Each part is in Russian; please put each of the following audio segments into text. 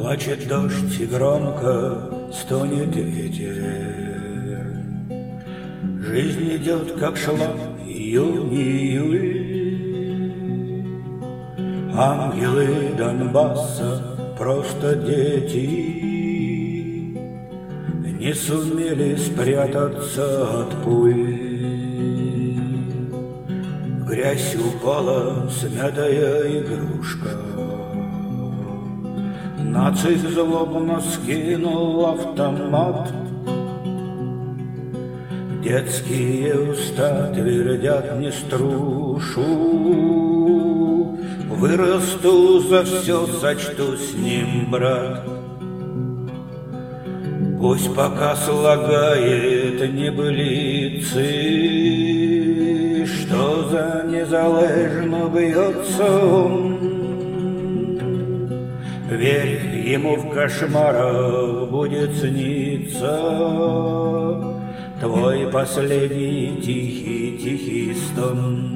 Плачет дождь и громко стонет ветер. Жизнь идет, как шла июнь. Ангелы Донбасса просто дети, не сумели спрятаться от пуль. В грязь упала смятая игрушка. Нацик злобно скинул автомат. Детские уста твердят не струшу. Вырасту за все, сочту с ним, брат. Пусть пока слагает небылицы, что за незалежно бьется он. Верь, ему в кошмарах будет сниться твой последний тихий стон.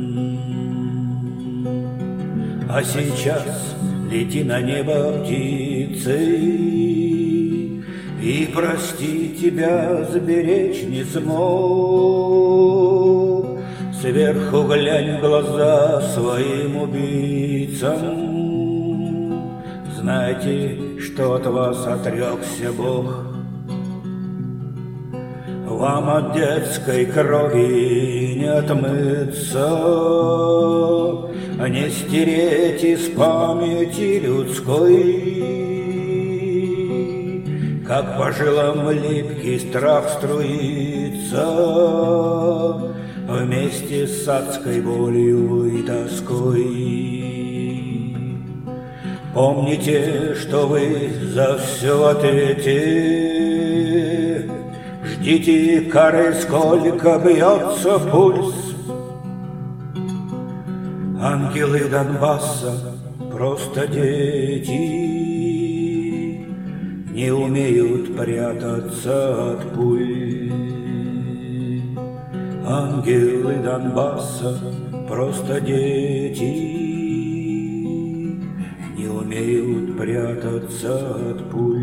А сейчас лети на небо птицы, и прости, тебя сберечь не смог. Сверху глянь в глаза своим убийцам. Знайте, что от вас отрекся Бог. Вам от детской крови не отмыться, не стереть из памяти людской. Как по жилам липкий страх струится вместе с адской болью и тоской. Помните, что вы за все в ответе. Ждите кары, сколько бьется пульс. Ангелы Донбасса просто дети, не умеют прятаться от пуль. Ангелы Донбасса просто дети, не умеют прятаться от пуль.